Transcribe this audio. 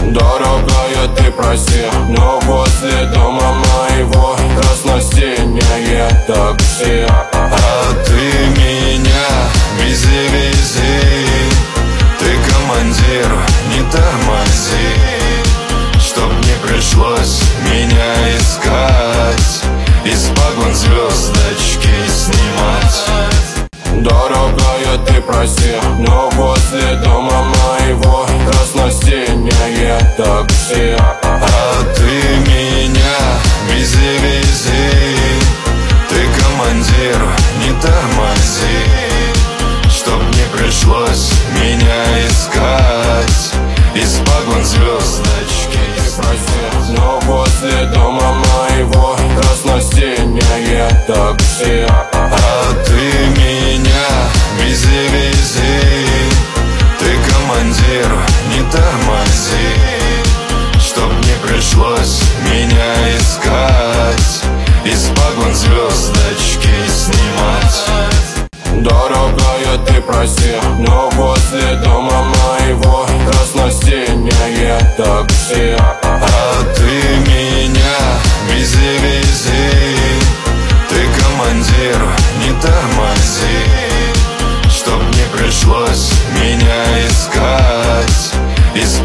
Дорогая, ты прости, но возле дома моего красносинее такси. А ты меня вези-вези, ты командир, не тормози, чтоб не пришлось меня искать, из погон звездочки снимать. Дорогая, ты прости, но возле дома моего красносинее такси. А ты меня вези-вези, ты командир, не тормози, чтоб не пришлось меня искать, из погон звездочки. Ты прости, но возле дома моего красносинее такси. А ты меня вези-вези, ты командир, не тормози, чтоб не пришлось меня искать, из погон звездочки снимать. Дорогая, ты прости, но возле дома моего красносинее такси. А ты меня вези-вези, ты командир, не тормози, чтоб не пришлось меня искать, из